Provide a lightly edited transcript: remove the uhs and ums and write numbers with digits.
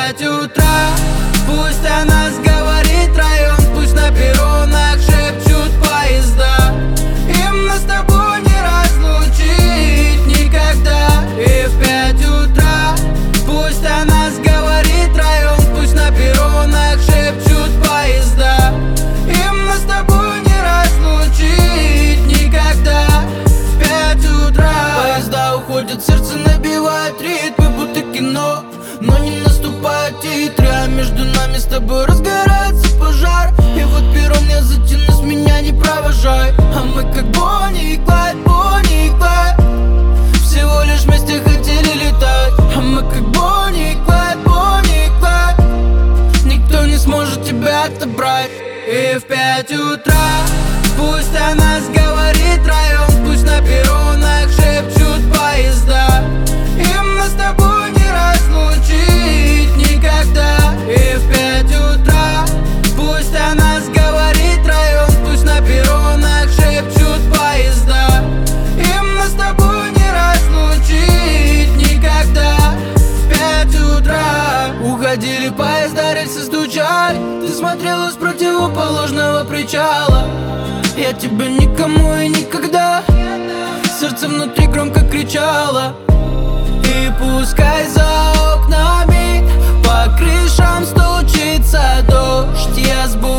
5 утра пусть о нас говорит район, пусть на перронах шепчут поезда. Им нас с тобой не разлучить никогда. И в 5 утра пусть о нас говорит район, пусть на перронах шепчут поезда. Им нас с тобой не разлучить никогда. В 5 утра поезда уходят, сердце набивает ритмы, будто кино. Но не наступают титры, а между нами с тобой разгорается пожар. И вот перрон я затяну, с меня не провожай. А мы как Бонни и Клайд, Бонни и Клайд. Всего лишь вместе хотели летать. А мы как Бонни и Клайд, Бонни и Клайд. Никто не сможет тебя отобрать. И в 5 утра пусть о нас говорит район, пусть на перронах шепчут поезда. Им нас с тобой не разлучить никогда. И в 5 утра пусть о нас говорит район, пусть на перронах шепчут поезда. Им нас с тобой не разлучить никогда. В 5 утра уходили поезда, рельсы стучали. Ты смотрела с противоположного причала. Я тебя никому и никогда. Сердце внутри громко кричало. И пускай за окнами по крышам стучится дождь, я сбуду